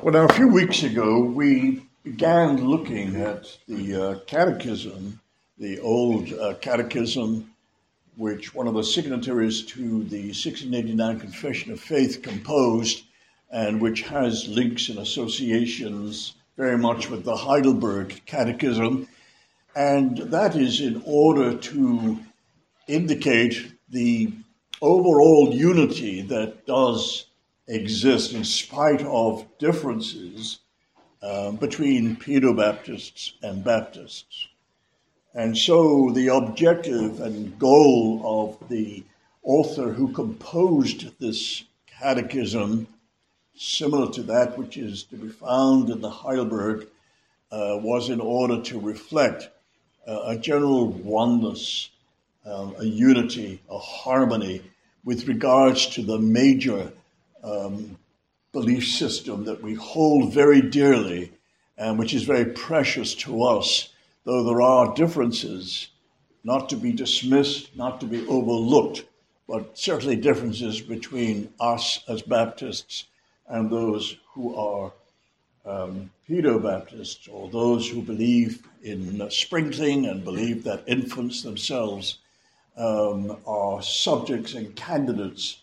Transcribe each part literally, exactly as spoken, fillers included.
Well, now, a few weeks ago, we began looking at the uh, catechism, the old uh, catechism, which one of the signatories to the sixteen eighty-nine Confession of Faith composed, and which has links and associations very much with the Heidelberg Catechism. And that is in order to indicate the overall unity that does exist in spite of differences uh, between Paedobaptists and Baptists. And so the objective and goal of the author who composed this catechism, similar to that which is to be found in the Heidelberg, uh, was in order to reflect uh, a general oneness, uh, a unity, a harmony with regards to the major um, belief system that we hold very dearly and which is very precious to us, though there are differences not to be dismissed, not to be overlooked, but certainly differences between us as Baptists and those who are um, Paedobaptists, or those who believe in uh, sprinkling and believe that infants themselves um, are subjects and candidates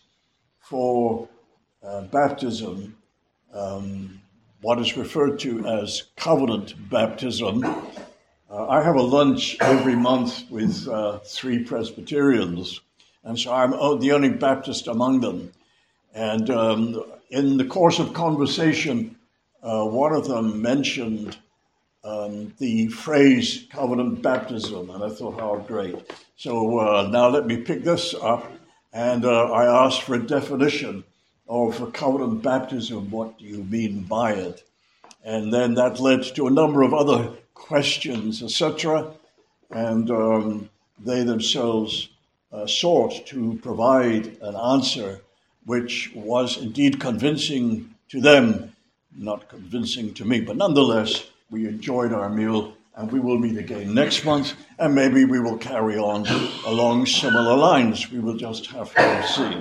for uh, baptism, um, what is referred to as covenant baptism. Uh, I have a lunch every month with uh, three Presbyterians, and so I'm the only Baptist among them. And um, in the course of conversation, uh, one of them mentioned um, the phrase covenant baptism, and I thought, how great. So uh, now let me pick this up, and uh, I asked for a definition of covenant baptism. What do you mean by it? And then that led to a number of other questions, et cetera, and um, they themselves uh, sought to provide an answer which was indeed convincing to them, not convincing to me, but nonetheless, we enjoyed our meal, and we will meet again next month, and maybe we will carry on along similar lines. We will just have to see.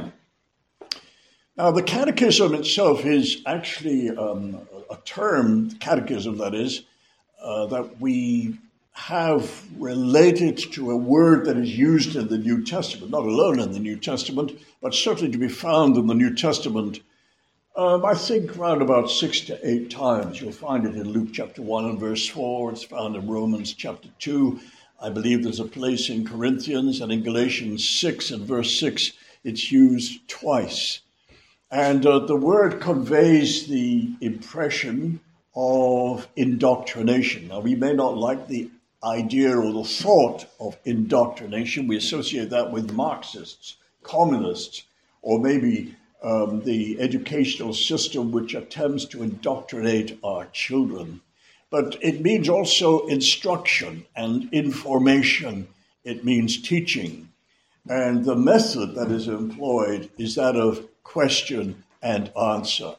Now, the catechism itself is actually um, a term, catechism that is, uh, that we have related to a word that is used in the New Testament, not alone in the New Testament, but certainly to be found in the New Testament, um, I think around about six to eight times. You'll find it in Luke chapter one and verse four. It's found in Romans chapter two. I believe there's a place in Corinthians, and in Galatians six and verse six, it's used twice. And uh, the word conveys the impression of indoctrination. Now, we may not like the idea or the thought of indoctrination. We associate that with Marxists, communists, or maybe um, the educational system which attempts to indoctrinate our children. But it means also instruction and information. It means teaching. And the method that is employed is that of question and answer.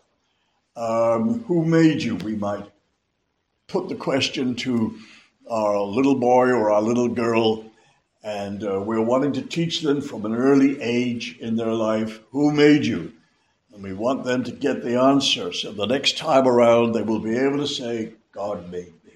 Um, who made you? We might put the question to our little boy or our little girl, and uh, we're wanting to teach them from an early age in their life, who made you? And we want them to get the answer, so the next time around they will be able to say, God made me.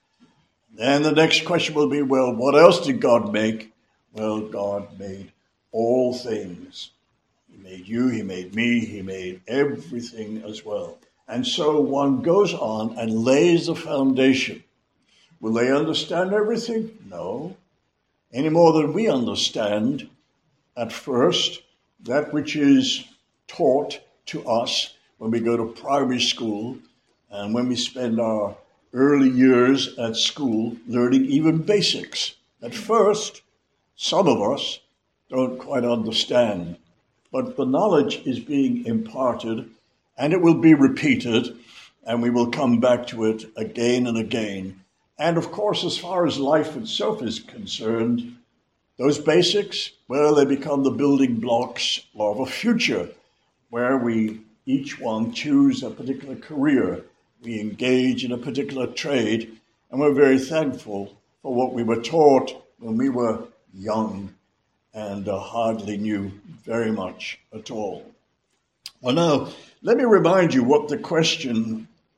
Then the next question will be, well, what else did God make? Well, God made all things. He made you, he made me, he made everything as well. And so one goes on and lays the foundation. Will they understand everything? No. Any more than we understand at first that which is taught to us when we go to primary school and when we spend our early years at school learning even basics. At first, some of us don't quite understand. But the knowledge is being imparted, and it will be repeated, and we will come back to it again and again. And of course, as far as life itself is concerned, those basics, well, they become the building blocks of a future where we each one choose a particular career, we engage in a particular trade, and we're very thankful for what we were taught when we were young and uh, hardly knew very much at all. Well, now, let me remind you what the question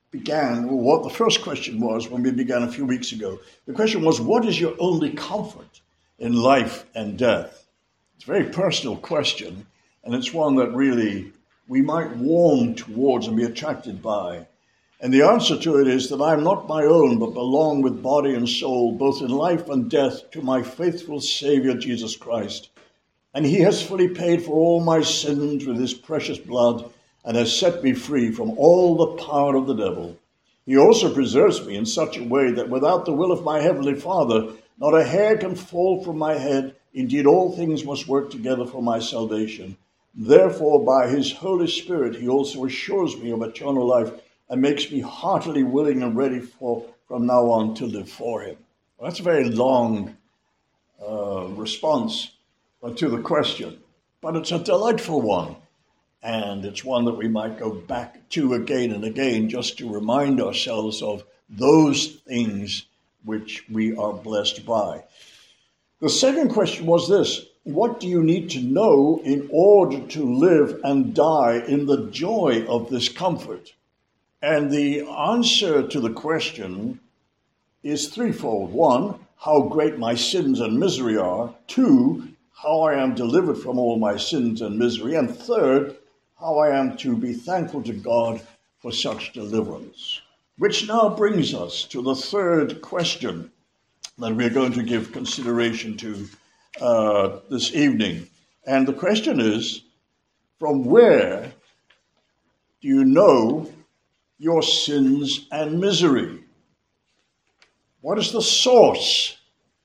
began, well, what the first question was when we began a few weeks ago. The question was, what is your only comfort in life and death? It's a very personal question, and it's one that really we might warm towards and be attracted by. And the answer to it is that I am not my own, but belong with body and soul, both in life and death, to my faithful Savior, Jesus Christ. And he has fully paid for all my sins with his precious blood and has set me free from all the power of the devil. He also preserves me in such a way that without the will of my heavenly Father, not a hair can fall from my head. Indeed, all things must work together for my salvation. Therefore, by his Holy Spirit, he also assures me of eternal life and makes me heartily willing and ready for from now on to live for him. Well, that's a very long uh, response to the question, but it's a delightful one. And it's one that we might go back to again and again just to remind ourselves of those things which we are blessed by. The second question was this: what do you need to know in order to live and die in the joy of this comfort? And the answer to the question is threefold. One, how great my sins and misery are. Two, how I am delivered from all my sins and misery. And third, how I am to be thankful to God for such deliverance. Which now brings us to the third question that we're going to give consideration to uh, this evening. And the question is, from where do you know your sins and misery? What is the source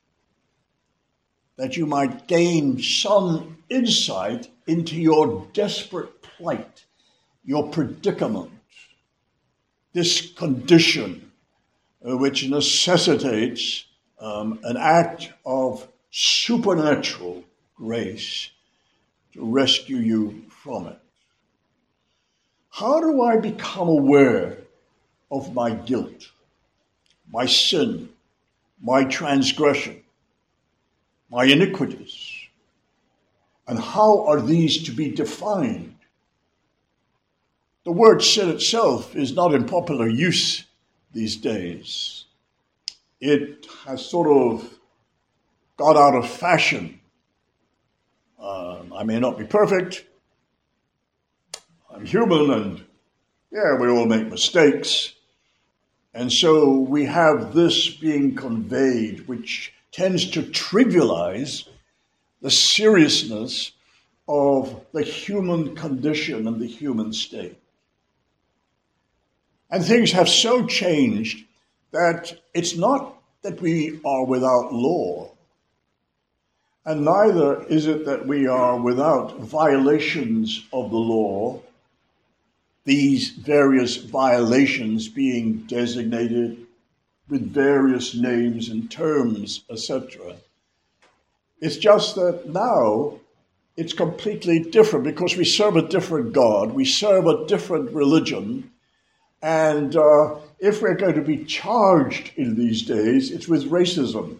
that you might gain some insight into your desperate plight, your predicament, this condition uh, which necessitates um, an act of supernatural grace to rescue you from it? How do I become aware of my guilt, my sin, my transgression, my iniquities? And how are these to be defined? The word sin itself is not in popular use these days. It has sort of got out of fashion. Um, I may not be perfect. I'm human, and yeah, we all make mistakes. And so we have this being conveyed, which tends to trivialize the seriousness of the human condition and the human state. And things have so changed that it's not that we are without law, and neither is it that we are without violations of the law, these various violations being designated with various names and terms, et cetera. It's just that now it's completely different because we serve a different God, we serve a different religion, and uh, if we're going to be charged in these days, it's with racism,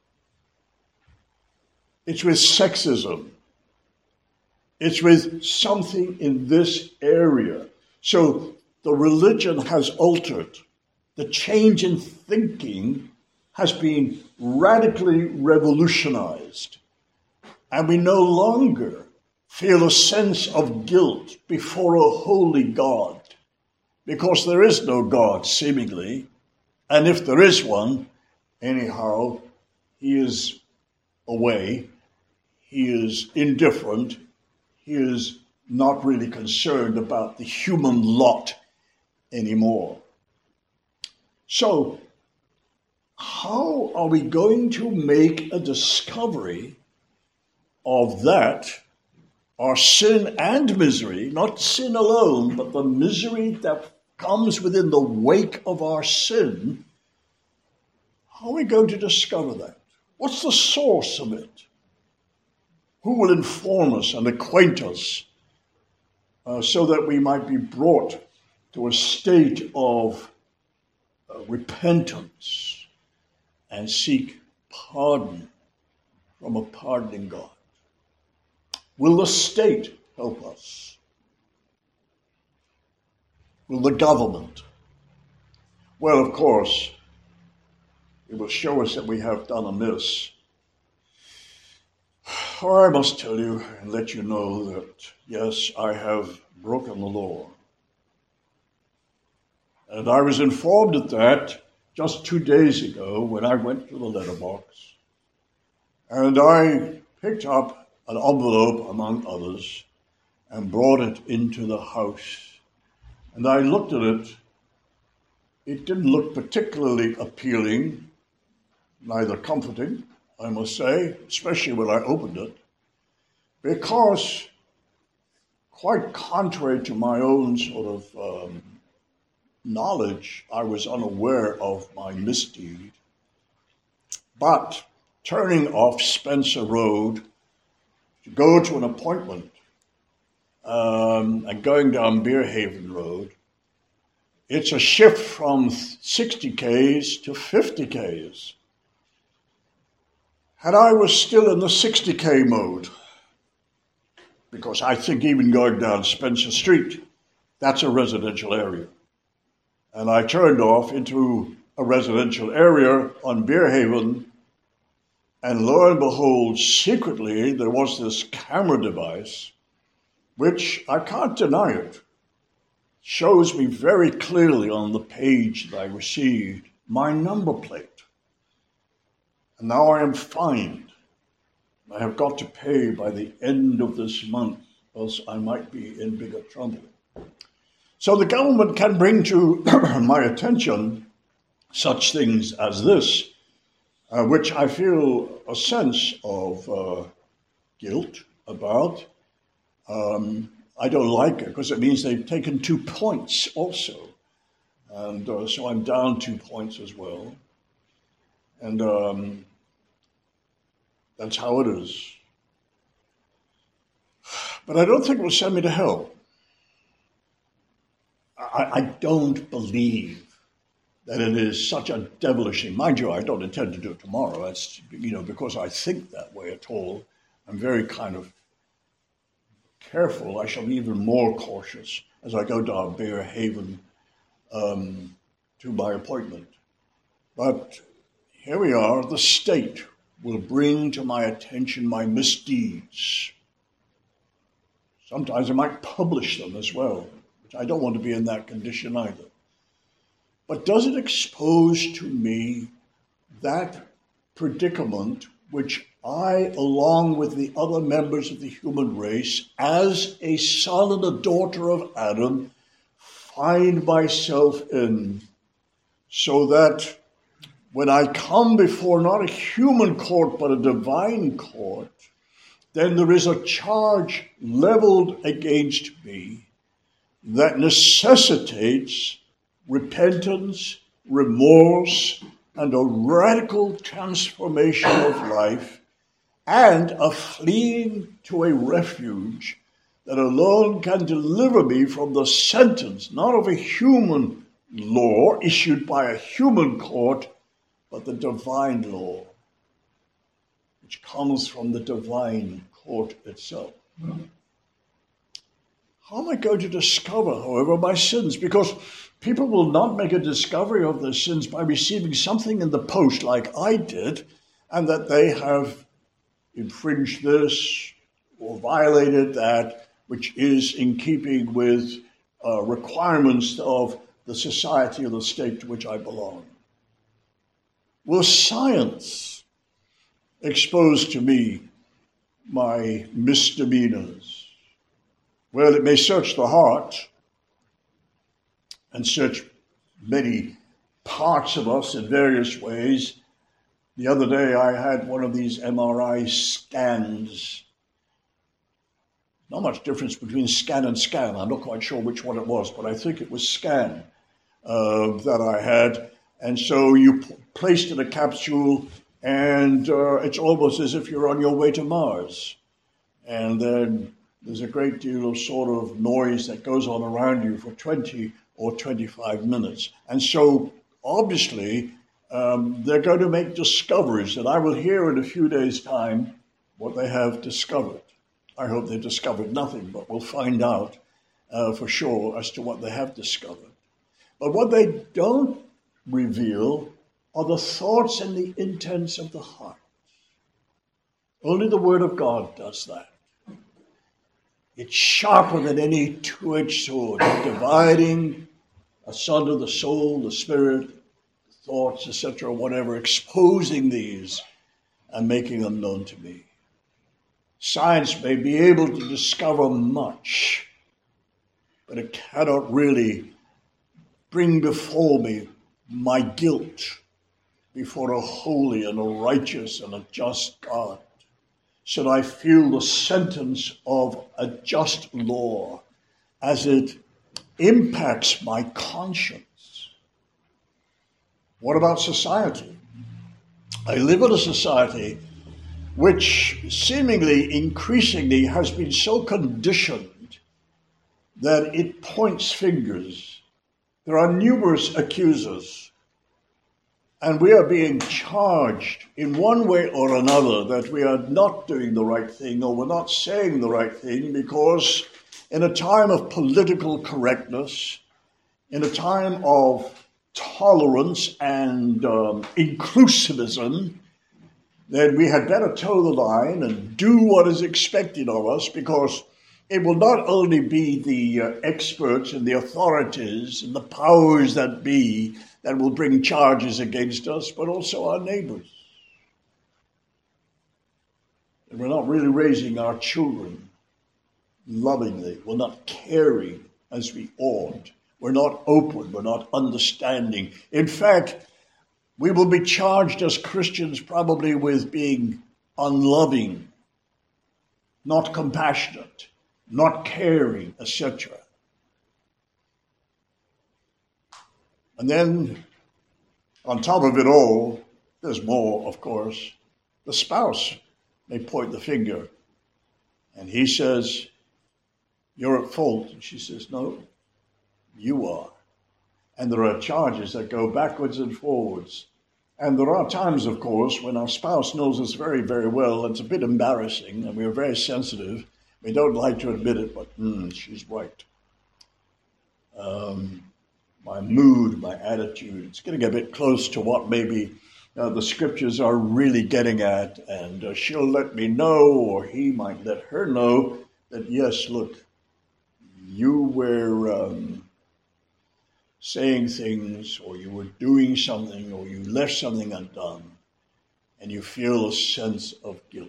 it's with sexism, it's with something in this area. So the religion has altered. The change in thinking has been radically revolutionized. And we no longer feel a sense of guilt before a holy God, because there is no God, seemingly. And if there is one, anyhow, he is away, he is indifferent, he is not really concerned about the human lot anymore. So, how are we going to make a discovery of that, our sin and misery, not sin alone, but the misery that comes within the wake of our sin? How are we going to discover that? What's the source of it? Who will inform us and acquaint us uh, so that we might be brought to a state of uh, repentance and seek pardon from a pardoning God? Will the state help us? Will the government? Well, of course, it will show us that we have done amiss. Or I must tell you and let you know that, yes, I have broken the law. And I was informed of that just two days ago when I went to the letterbox. And I picked up an envelope, among others, and brought it into the house. And I looked at it. It didn't look particularly appealing, neither comforting, I must say, especially when I opened it, because quite contrary to my own sort of um, knowledge, I was unaware of my misdeed. But turning off Spencer Road to go to an appointment um, and going down Beerhaven Road, it's a shift from sixty kays to fifty kays. And I was still in the sixty k mode, because I think even going down Spencer Street, that's a residential area. And I turned off into a residential area on Beerhaven, and lo and behold, secretly, there was this camera device, which, I can't deny it, shows me very clearly on the page that I received my number plate. And now I am fined. I have got to pay by the end of this month, else I might be in bigger trouble. So the government can bring to my attention such things as this, uh, which I feel a sense of uh, guilt about. Um, I don't like it because it means they've taken two points also. And uh, so I'm down two points as well. And um, that's how it is. But I don't think it will send me to hell. I, I don't believe that it is such a devilish thing. Mind you, I don't intend to do it tomorrow. That's, you know, because I think that way at all. I'm very kind of careful. I shall be even more cautious as I go down Beerhaven um, to my appointment. But here we are. The state will bring to my attention my misdeeds. Sometimes I might publish them as well, which I don't want to be in that condition either. But does it expose to me that predicament which I, along with the other members of the human race, as a son and a daughter of Adam, find myself in, so that when I come before not a human court but a divine court, then there is a charge leveled against me that necessitates repentance, remorse, and a radical transformation of life, and a fleeing to a refuge that alone can deliver me from the sentence, not of a human law issued by a human court, but the divine law, which comes from the divine court itself. How am I going to discover, however, my sins? Because people will not make a discovery of their sins by receiving something in the post like I did, and that they have infringed this or violated that, which is in keeping with uh, requirements of the society or the state to which I belong. Will science expose to me my misdemeanors? Well, it may search the heart and search many parts of us in various ways. The other day I had one of these M R I scans. Not much difference between scan and scan. I'm not quite sure which one it was, but I think it was scan uh, that I had. And so you p- placed in a capsule, and uh, it's almost as if you're on your way to Mars. And then there's a great deal of sort of noise that goes on around you for twenty or twenty-five minutes. And so obviously um, they're going to make discoveries that I will hear in a few days' time what they have discovered. I hope they've discovered nothing, but we'll find out uh, for sure as to what they have discovered. But what they don't reveal are the thoughts and the intents of the heart. Only the Word of God does that. It's sharper than any two-edged sword, dividing asunder the soul, the spirit, the thoughts, et cetera, whatever, exposing these and making them known to me. Science may be able to discover much, but it cannot really bring before me my guilt before a holy and a righteous and a just God. Should I feel the sentence of a just law as it impacts my conscience? What about society? I live in a society which seemingly increasingly has been so conditioned that it points fingers. There are numerous accusers, and we are being charged in one way or another that we are not doing the right thing or we're not saying the right thing because in a time of political correctness, in a time of tolerance and um, inclusivism, then we had better toe the line and do what is expected of us, because it will not only be the uh, experts and the authorities and the powers that be that will bring charges against us, but also our neighbors. And we're not really raising our children lovingly. We're not caring as we ought. We're not open. We're not understanding. In fact, we will be charged as Christians probably with being unloving, not compassionate, not caring, et cetera. And then, on top of it all, there's more, of course. The spouse may point the finger, and he says, "You're at fault." And she says, "No, you are." And there are charges that go backwards and forwards. And there are times, of course, when our spouse knows us very, very well. It's a bit embarrassing, and we're very sensitive. We don't like to admit it, but mm, she's right. Um, my mood, my attitude, it's getting a bit close to what maybe uh, the scriptures are really getting at. And uh, she'll let me know, or he might let her know, that yes, look, you were um, saying things, or you were doing something, or you left something undone, and you feel a sense of guilt.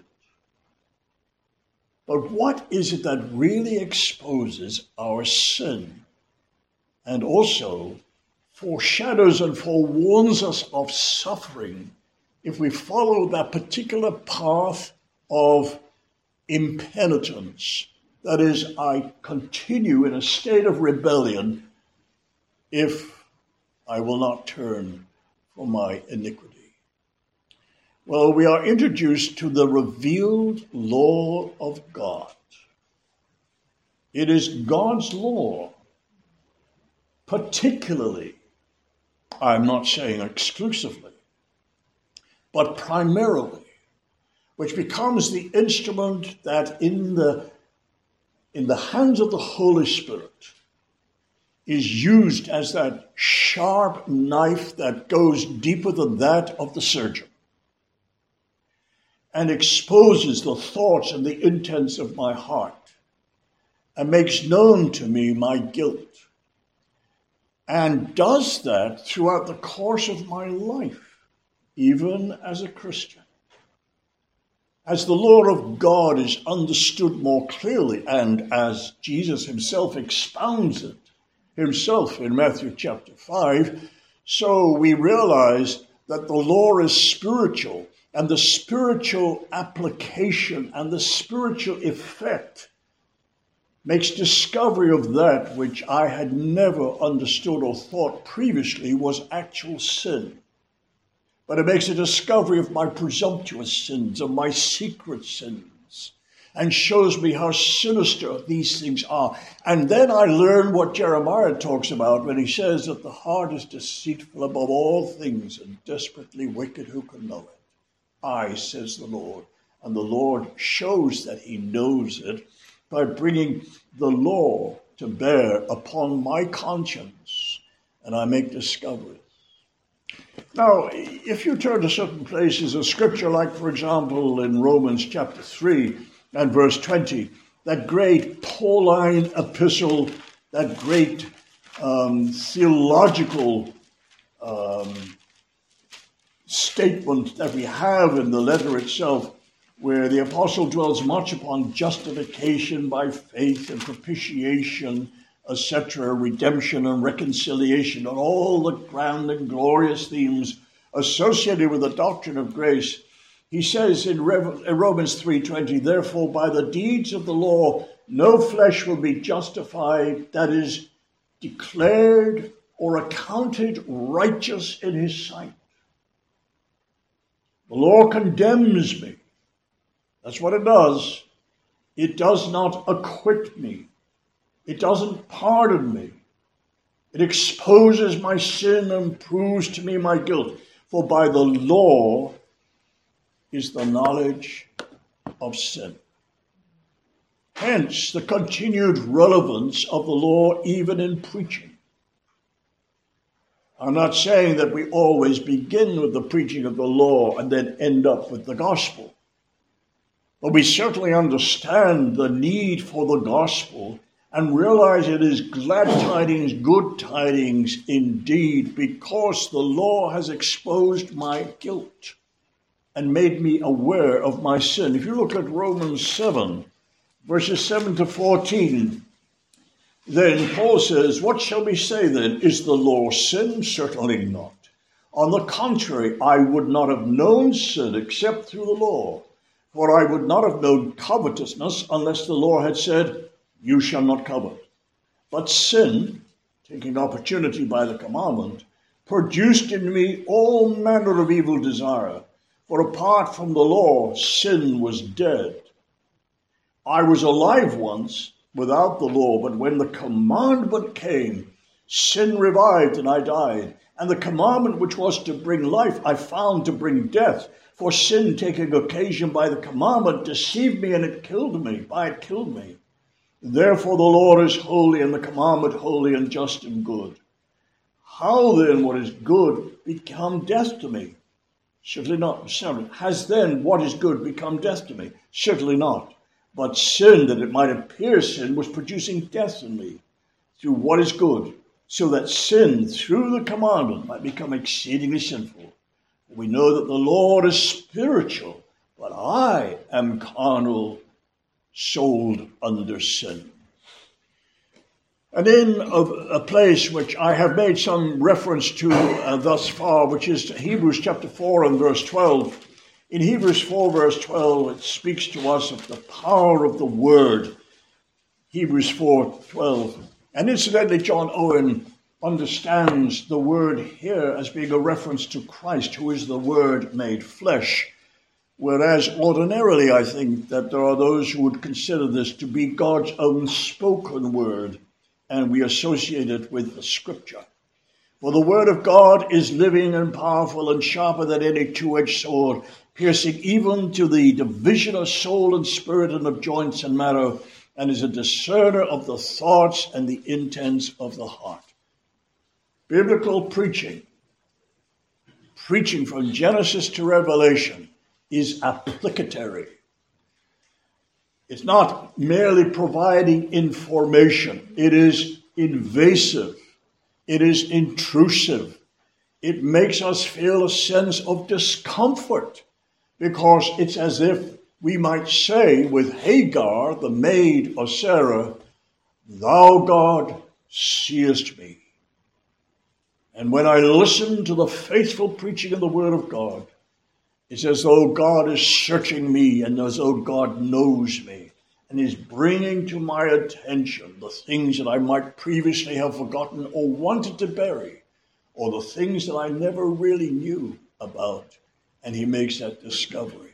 But what is it that really exposes our sin and also foreshadows and forewarns us of suffering if we follow that particular path of impenitence? That is, I continue in a state of rebellion if I will not turn from my iniquity. Well, we are introduced to the revealed law of God. It is God's law, particularly, I'm not saying exclusively, but primarily, which becomes the instrument that in the, in the hands of the Holy Spirit is used as that sharp knife that goes deeper than that of the surgeon and exposes the thoughts and the intents of my heart and makes known to me my guilt, and does that throughout the course of my life, even as a Christian. As the law of God is understood more clearly, and as Jesus himself expounds it himself in Matthew chapter five, so we realize that the law is spiritual, and the spiritual application and the spiritual effect makes discovery of that which I had never understood or thought previously was actual sin. But it makes a discovery of my presumptuous sins, of my secret sins, and shows me how sinister these things are. And then I learn what Jeremiah talks about when he says that the heart is deceitful above all things and desperately wicked. Who can know it? I, says the Lord. And the Lord shows that he knows it by bringing the law to bear upon my conscience, and I make discoveries. Now, if you turn to certain places of Scripture, like, for example, in Romans chapter three and verse twenty, that great Pauline epistle, that great um, theological um, statement that we have in the letter itself, where the apostle dwells much upon justification by faith and propitiation, et cetera, redemption and reconciliation, and all the grand and glorious themes associated with the doctrine of grace. He says in Romans three twenty, therefore by the deeds of the law, no flesh will be justified, that is, declared or accounted righteous in his sight. The law condemns me. That's what it does. It does not acquit me. It doesn't pardon me. It exposes my sin and proves to me my guilt. For by the law is the knowledge of sin. Hence the continued relevance of the law even in preaching. I'm not saying that we always begin with the preaching of the law and then end up with the gospel. But we certainly understand the need for the gospel and realize it is glad tidings, good tidings indeed, because the law has exposed my guilt and made me aware of my sin. If you look at Romans seven, verses seven to fourteen, then Paul says, what shall we say then? Is the law sin? Certainly not. On the contrary, I would not have known sin except through the law. For I would not have known covetousness unless the law had said, you shall not covet. But sin, taking opportunity by the commandment, produced in me all manner of evil desire. For apart from the law, sin was dead. I was alive once without the law, but when the commandment came, sin revived and I died. And the commandment which was to bring life, I found to bring death. For sin, taking occasion by the commandment, deceived me and it killed me. By it killed me. Therefore the Lord is holy, and the commandment holy and just and good. How then what is good become death to me? Certainly not. Has then what is good become death to me? Certainly not. But sin, that it might appear sin, was producing death in me through what is good, so that sin through the commandment might become exceedingly sinful. We know that the Lord is spiritual, but I am carnal, sold under sin. And in a, a place which I have made some reference to uh, thus far, which is Hebrews chapter four and verse twelve. In Hebrews four verse twelve, it speaks to us of the power of the word. Hebrews four twelve. And incidentally, John Owen understands the word here as being a reference to Christ, who is the Word made flesh. Whereas ordinarily I think that there are those who would consider this to be God's own spoken word, and we associate it with the Scripture. For the word of God is living and powerful and sharper than any two-edged sword, piercing even to the division of soul and spirit and of joints and marrow, and is a discerner of the thoughts and the intents of the heart. Biblical preaching, preaching from Genesis to Revelation, is applicatory. It's not merely providing information. It is invasive. It is intrusive. It makes us feel a sense of discomfort because it's as if we might say with Hagar, the maid of Sarah, "Thou, God, seest me." And when I listen to the faithful preaching of the Word of God, it's as though God is searching me and as though God knows me and is bringing to my attention the things that I might previously have forgotten or wanted to bury, or the things that I never really knew about, and he makes that discovery.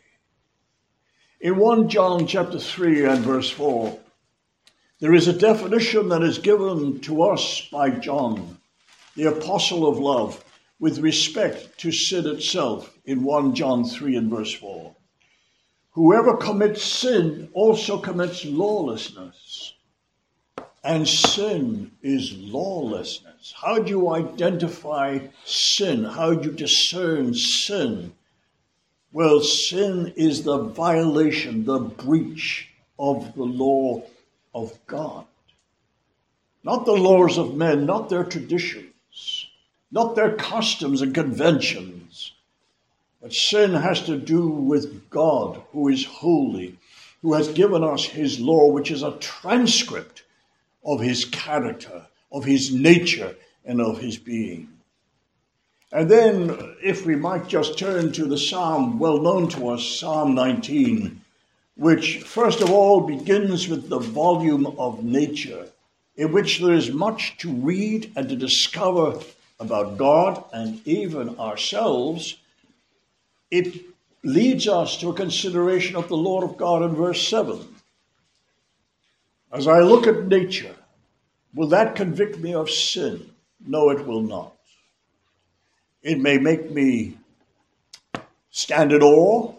In First John chapter three and verse four, there is a definition that is given to us by John, the apostle of love, with respect to sin itself in First John three and verse four. Whoever commits sin also commits lawlessness. And sin is lawlessness. How do you identify sin? How do you discern sin? Well, sin is the violation, the breach of the law of God. Not the laws of men, not their traditions, not their customs and conventions. But sin has to do with God, who is holy, who has given us his law, which is a transcript of his character, of his nature, and of his being. And then, if we might just turn to the psalm well known to us, Psalm nineteen, which first of all begins with the volume of nature, in which there is much to read and to discover about God and even ourselves. It leads us to a consideration of the Lord of God in verse seven. As I look at nature, will that convict me of sin? No, it will not. It may make me stand in awe.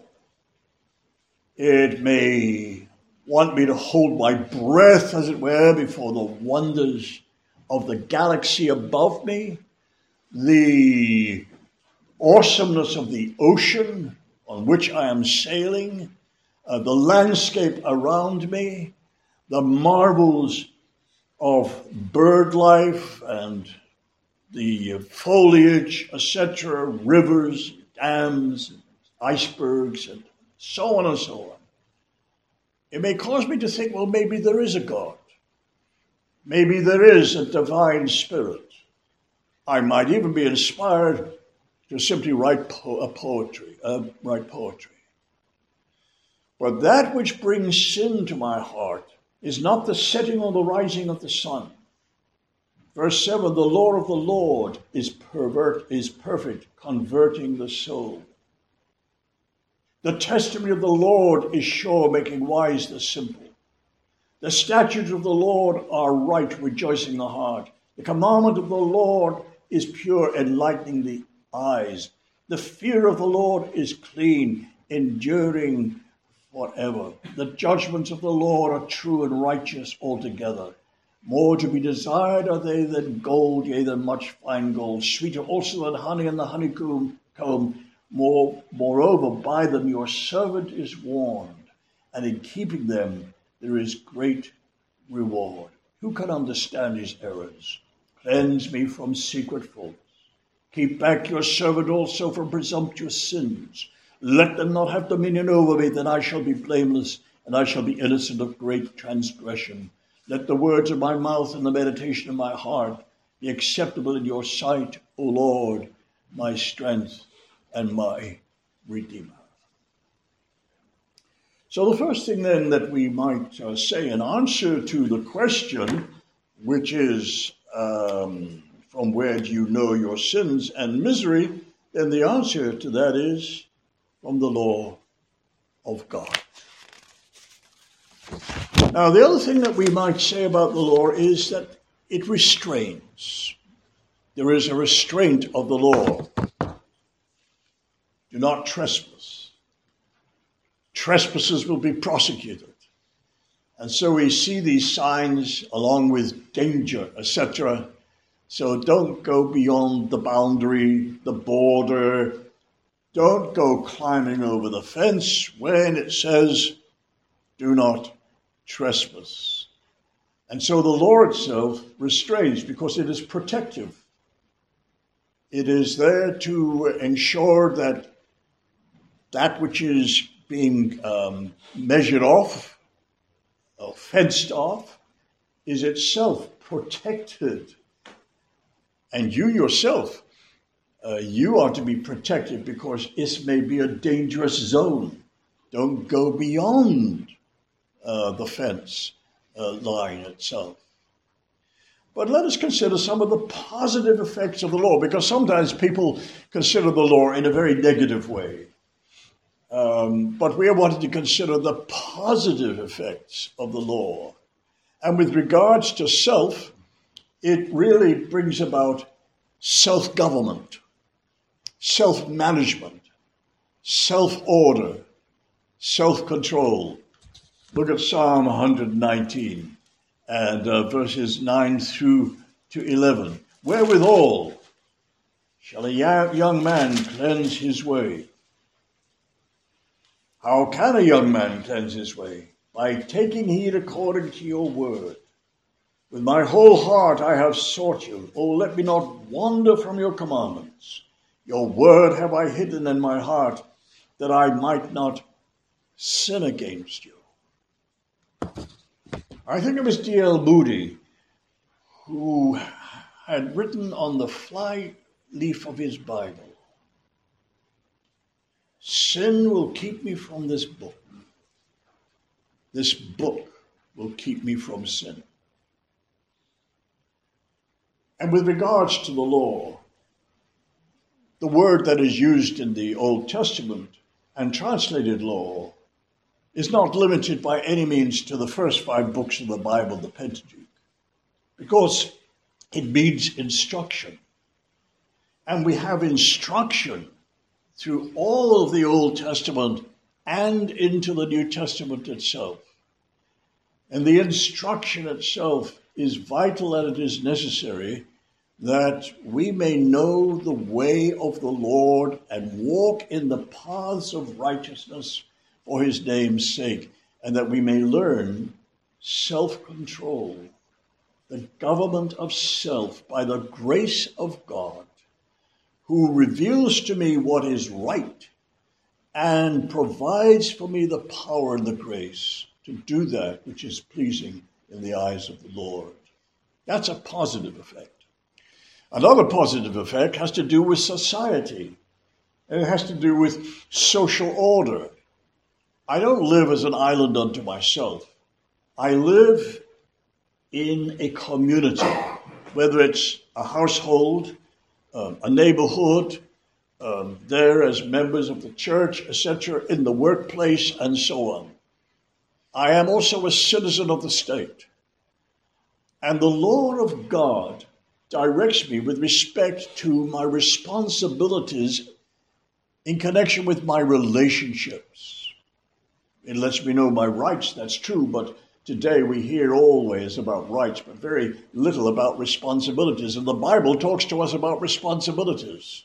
It may want me to hold my breath, as it were, before the wonders of the galaxy above me, the awesomeness of the ocean on which I am sailing, uh, the landscape around me, the marvels of bird life and the foliage, et cetera, rivers, dams, icebergs, and so on and so on. It may cause me to think, well, maybe there is a God. Maybe there is a divine spirit. I might even be inspired to simply write po- a poetry, uh, write poetry. But that which brings sin to my heart is not the setting or the rising of the sun. Verse seven, the law of the Lord is pervert, is perfect, converting the soul. The testimony of the Lord is sure, making wise the simple. The statutes of the Lord are right, rejoicing the heart. The commandment of the Lord is pure, enlightening the eyes. The fear of the Lord is clean, enduring forever. The judgments of the Lord are true and righteous altogether. More to be desired are they than gold, yea, than much fine gold. Sweeter also than honey and the honeycomb. More, moreover, by them your servant is warned, and in keeping them there is great reward. Who can understand his errors? Cleanse me from secret faults. Keep back your servant also from presumptuous sins. Let them not have dominion over me, then I shall be blameless, and I shall be innocent of great transgression. Let the words of my mouth and the meditation of my heart be acceptable in your sight, O Lord, my strength and my Redeemer. So the first thing then that we might uh, say in answer to the question, which is, um, from where do you know your sins and misery? Then the answer to that is from the law of God. Now, the other thing that we might say about the law is that it restrains. There is a restraint of the law. Do not trespass. Trespassers will be prosecuted. And so we see these signs along with danger, et cetera. So don't go beyond the boundary, the border. Don't go climbing over the fence when it says, do not trespass. And so the law itself restrains because it is protective. It is there to ensure that that which is being um, measured off, or fenced off, is itself protected. And you yourself, uh, you are to be protected because this may be a dangerous zone. Don't go beyond uh, the fence uh, line itself. But let us consider some of the positive effects of the law, because sometimes people consider the law in a very negative way. Um, but we are wanting to consider the positive effects of the law. And with regards to self, it really brings about self-government, self-management, self-order, self-control. Look at Psalm one hundred nineteen and uh, verses nine through to eleven. Wherewithal shall a young man cleanse his way? How can a young man cleanse his way? By taking heed according to your word. With my whole heart I have sought you. Oh, let me not wander from your commandments. Your word have I hidden in my heart, that I might not sin against you. I think it was D L Moody who had written on the fly leaf of his Bible, sin will keep me from this book. This book will keep me from sin. And with regards to the law, the word that is used in the Old Testament and translated law is not limited by any means to the first five books of the Bible, the Pentateuch, because it means instruction. And we have instruction through all of the Old Testament and into the New Testament itself. And the instruction itself is vital and it is necessary that we may know the way of the Lord and walk in the paths of righteousness for his name's sake, and that we may learn self-control, the government of self by the grace of God, who reveals to me what is right and provides for me the power and the grace to do that which is pleasing in the eyes of the Lord. That's a positive effect. Another positive effect has to do with society. And it has to do with social order. I don't live as an island unto myself. I live in a community, whether it's a household, um, a neighborhood, um, there as members of the church, et cetera, in the workplace, and so on. I am also a citizen of the state. And the law of God directs me with respect to my responsibilities in connection with my relationships. It lets me know my rights, that's true, but today we hear always about rights, but very little about responsibilities. And the Bible talks to us about responsibilities.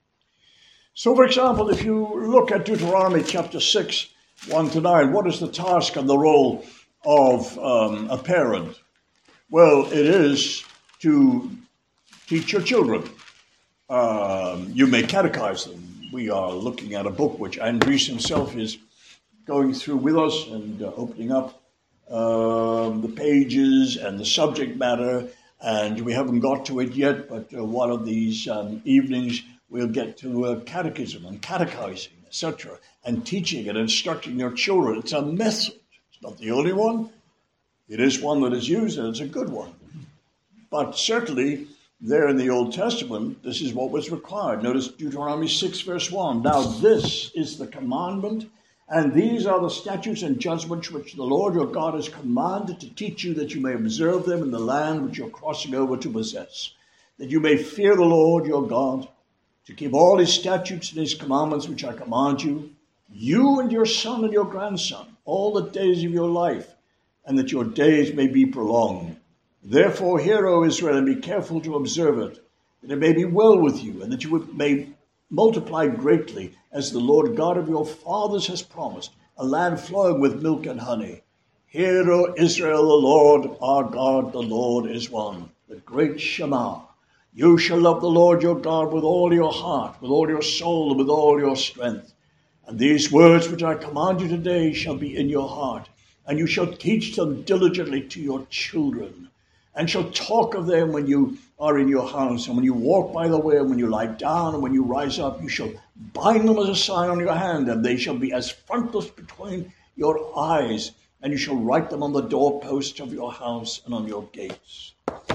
So, for example, if you look at Deuteronomy chapter six, one to nine, what is the task and the role of um, a parent? Well, it is to teach your children. Um, you may catechize them. We are looking at a book which Andries himself is going through with us and uh, opening up um, the pages and the subject matter. And we haven't got to it yet, but uh, one of these um, evenings we'll get to uh, catechism and catechizing, et cetera, and teaching and instructing your children. It's a method. It's not the only one. It is one that is used, and it's a good one. But certainly, there in the Old Testament, this is what was required. Notice Deuteronomy six, verse one. Now this is the commandment, and these are the statutes and judgments which the Lord your God has commanded to teach you, that you may observe them in the land which you're crossing over to possess, that you may fear the Lord your God, to keep all his statutes and his commandments which I command you, you and your son and your grandson, all the days of your life, and that your days may be prolonged. Therefore, hear, O Israel, and be careful to observe it, that it may be well with you, and that you may multiply greatly, as the Lord God of your fathers has promised, a land flowing with milk and honey. Hear, O Israel, the Lord our God, the Lord is one, the great Shema. You shall love the Lord your God with all your heart, with all your soul, and with all your strength. And these words which I command you today shall be in your heart, and you shall teach them diligently to your children, and shall talk of them when you are in your house, and when you walk by the way, and when you lie down, and when you rise up. You shall bind them as a sign on your hand, and they shall be as frontlets between your eyes, and you shall write them on the doorposts of your house and on your gates.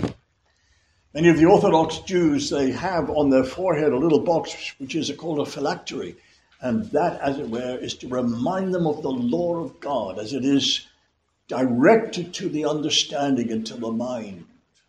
Many of the Orthodox Jews, they have on their forehead a little box which is called a phylactery, and that, as it were, is to remind them of the law of God as it is directed to the understanding and to the mind.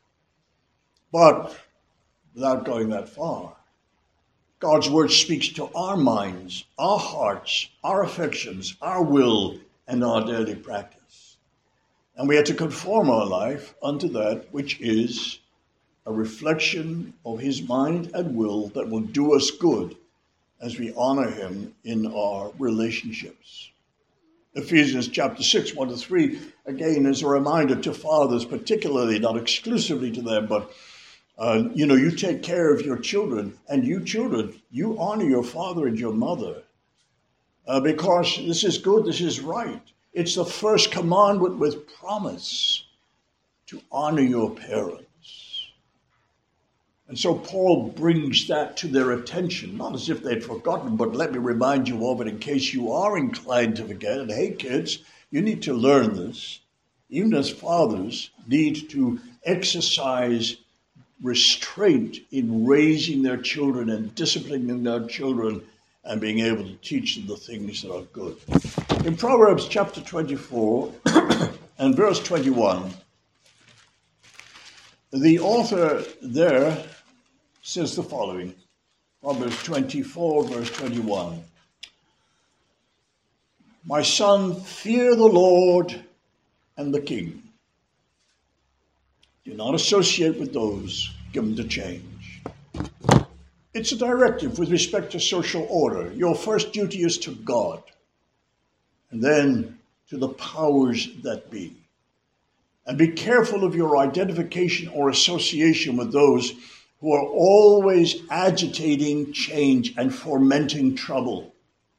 But without going that far, God's word speaks to our minds, our hearts, our affections, our will, and our daily practice. And we are to conform our life unto that which is a reflection of his mind and will that will do us good as we honor him in our relationships. Ephesians chapter six, one to three, again, is a reminder to fathers, particularly, not exclusively to them, but, uh, you know, you take care of your children, and you children, you honor your father and your mother, uh, because this is good, this is right. It's the first commandment with promise to honor your parents. And so Paul brings that to their attention, not as if they'd forgotten, but let me remind you of it in case you are inclined to forget. And hey, kids, you need to learn this. Even as fathers need to exercise restraint in raising their children and disciplining their children and being able to teach them the things that are good. In Proverbs chapter twenty-four and verse twenty-one, the author there says the following, Proverbs twenty-four, verse twenty-one. My son, fear the Lord and the king. Do not associate with those given to change. It's a directive with respect to social order. Your first duty is to God, and then to the powers that be. And be careful of your identification or association with those who are always agitating change and fomenting trouble.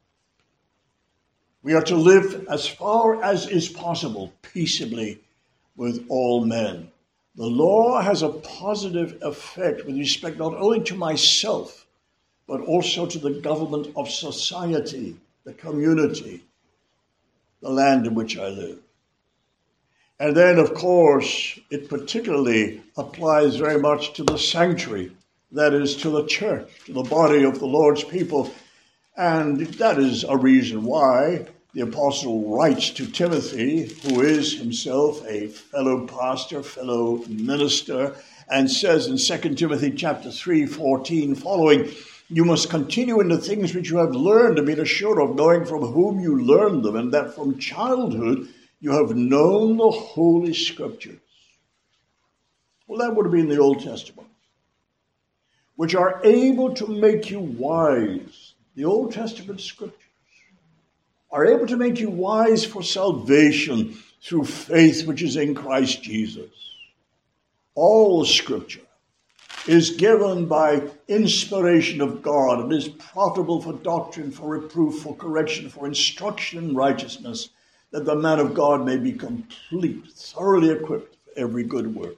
We are to live as far as is possible peaceably with all men. The law has a positive effect with respect not only to myself, but also to the government of society, the community, the land in which I live. And then, of course, it particularly applies very much to the sanctuary, that is, to the church, to the body of the Lord's people. And that is a reason why the apostle writes to Timothy, who is himself a fellow pastor, fellow minister, and says in Second Timothy chapter three, fourteen, following, you must continue in the things which you have learned and been assured of, knowing from whom you learned them, and that from childhood you have known the Holy Scriptures. Well, that would have been the Old Testament, which are able to make you wise. The Old Testament Scriptures are able to make you wise for salvation through faith which is in Christ Jesus. All Scripture is given by inspiration of God and is profitable for doctrine, for reproof, for correction, for instruction in righteousness, that the man of God may be complete, thoroughly equipped for every good work.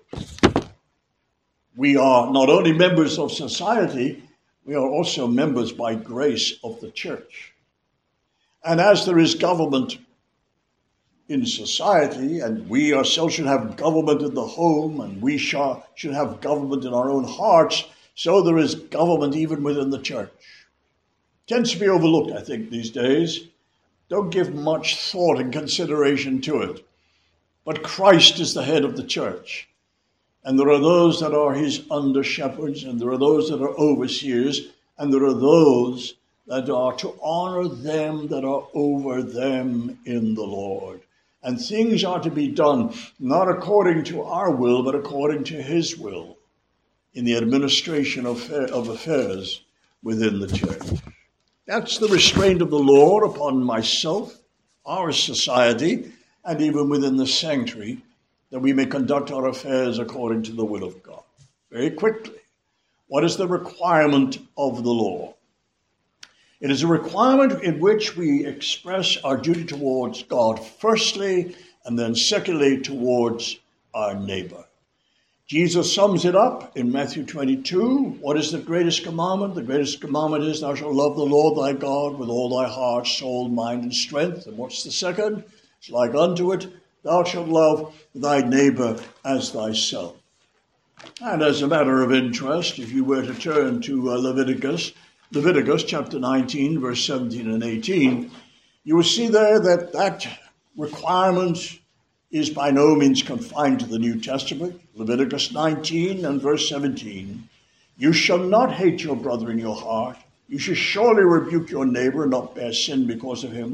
We are not only members of society, we are also members by grace of the church. And as there is government in society, and we ourselves should have government in the home, and we shall, should have government in our own hearts, so there is government even within the church. It tends to be overlooked, I think, these days. Don't give much thought and consideration to it. But Christ is the head of the church. And there are those that are his under-shepherds, and there are those that are overseers, and there are those that are to honor them that are over them in the Lord. And things are to be done not according to our will, but according to his will in the administration of, of affairs within the church. That's the restraint of the Lord upon myself, our society, and even within the sanctuary, that we may conduct our affairs according to the will of God. Very quickly, what is the requirement of the law? It is a requirement in which we express our duty towards God firstly, and then secondly towards our neighbor. Jesus sums it up in Matthew twenty-two. What is the greatest commandment? The greatest commandment is, thou shalt love the Lord thy God with all thy heart, soul, mind, and strength. And what's the second? It's like unto it, thou shalt love thy neighbor as thyself. And as a matter of interest, if you were to turn to uh, Leviticus, Leviticus chapter nineteen, verse seventeen and eighteen, you will see there that that requirement is by no means confined to the New Testament. Leviticus nineteen and verse seventeen, you shall not hate your brother in your heart. You shall surely rebuke your neighbor and not bear sin because of him.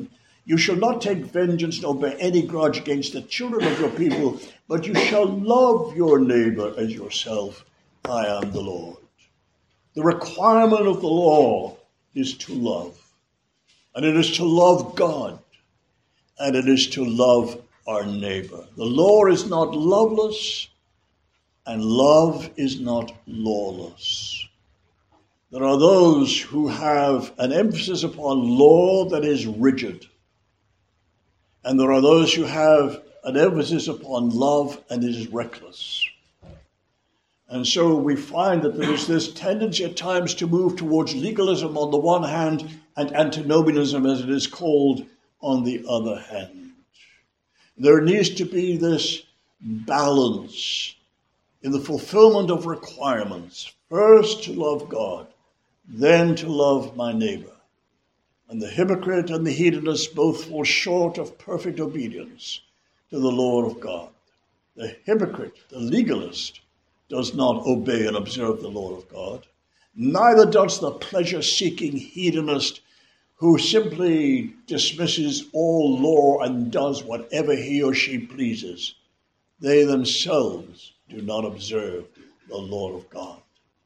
You shall not take vengeance nor bear any grudge against the children of your people, but you shall love your neighbor as yourself. I am the Lord. The requirement of the law is to love. And it is to love God. And it is to love our neighbor. The law is not loveless, and love is not lawless. There are those who have an emphasis upon law that is rigid. And there are those who have an emphasis upon love and it is reckless. And so we find that there is this tendency at times to move towards legalism on the one hand and antinomianism, as it is called, on the other hand. There needs to be this balance in the fulfillment of requirements. First to love God, then to love my neighbor. And the hypocrite and the hedonist both fall short of perfect obedience to the law of God. The hypocrite, the legalist, does not obey and observe the law of God. Neither does the pleasure-seeking hedonist who simply dismisses all law and does whatever he or she pleases. They themselves do not observe the law of God.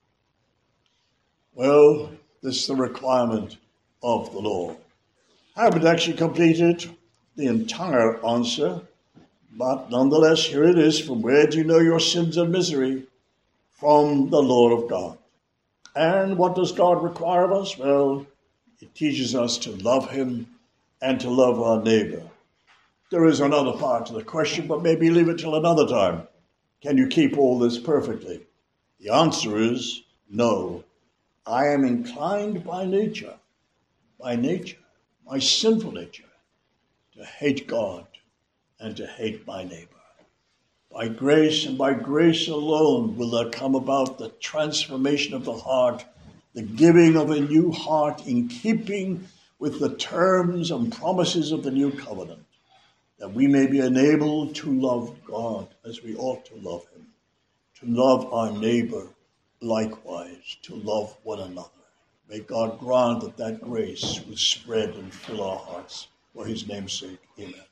Well, this is the requirement of the law. I haven't actually completed the entire answer, but nonetheless, here it is. From where do you know your sins and misery? From the law of God. And what does God require of us? Well, it teaches us to love him and to love our neighbor. There is another part to the question, but maybe leave it till another time. Can you keep all this perfectly? The answer is no. I am inclined by nature, by nature, my sinful nature, to hate God and to hate my neighbor. By grace and by grace alone will there come about the transformation of the heart, the giving of a new heart in keeping with the terms and promises of the new covenant, that we may be enabled to love God as we ought to love him, to love our neighbor likewise, to love one another. May God grant that that grace will spread and fill our hearts for his name's sake. Amen.